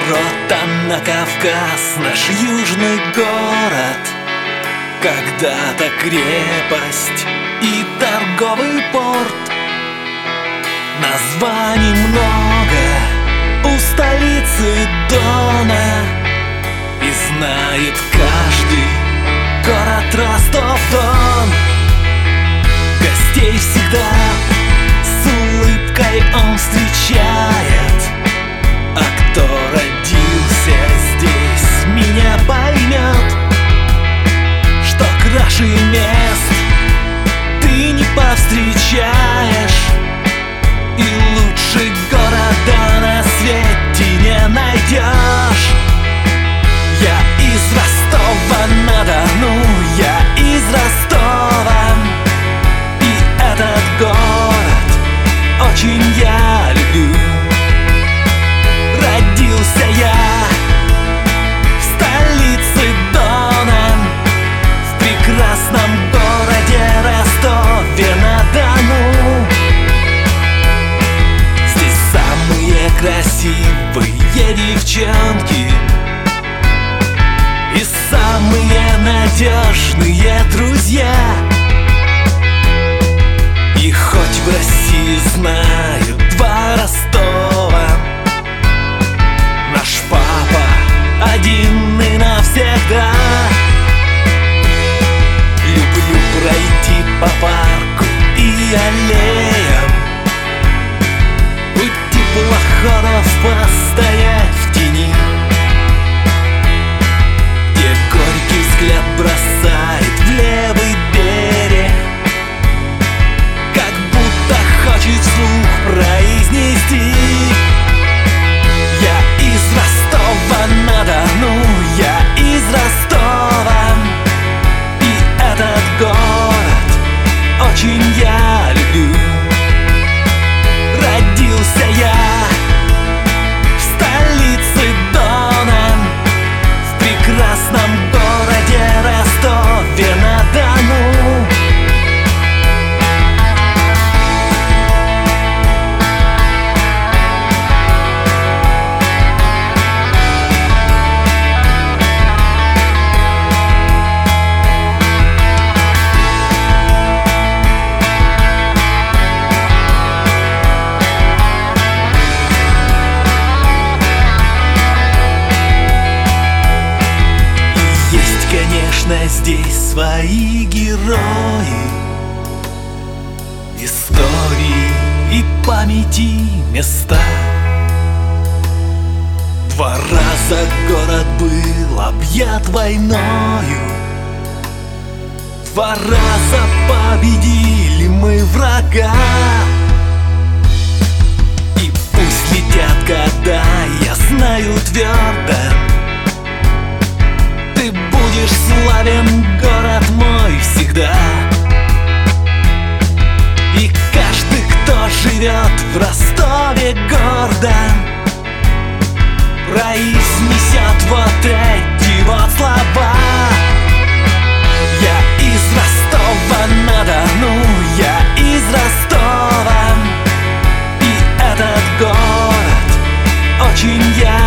ворота на Кавказ, наш южный город. Когда-то крепость и торговый порт. Названий много у столицы Дона, и знает каждый город Ростов-Дон. Гостей всегда с улыбкой он встречает, а кто родился здесь, меня поймет, что краше мест ты не повстречаешь, и лучше города на свете не найдешь. Я из Ростова-на-Дону, я из Ростова, и этот город очень я люблю. Родился я в столице Дона, в прекрасном городе Ростове-на-Дону. Здесь самые красивые девчонки и самые надежные друзья. И хоть в России знают два Ростова, наш папа один и навсегда. Люблю пройти по парку и аллеям, у теплоходов постоять в тени, где горький взгляд бросает в левый берег, как будто хочет вслух произнести: я из Ростова-на-Дону, я из Ростова, и этот город очень я люблю. Родился я в столице Дона, в прекрасном городе Ростове-на-Дону. Здесь свои герои, истории и памяти места. 2 раза город был объят войною, 2 раза победили мы врага. И пусть летят года, я знаю твердо, ты будешь славен, город мой, всегда. И каждый, кто живет в Ростове гордо, произнесет вот эти вот слова: я из Ростова-на-Дону, я из Ростова, и этот город очень я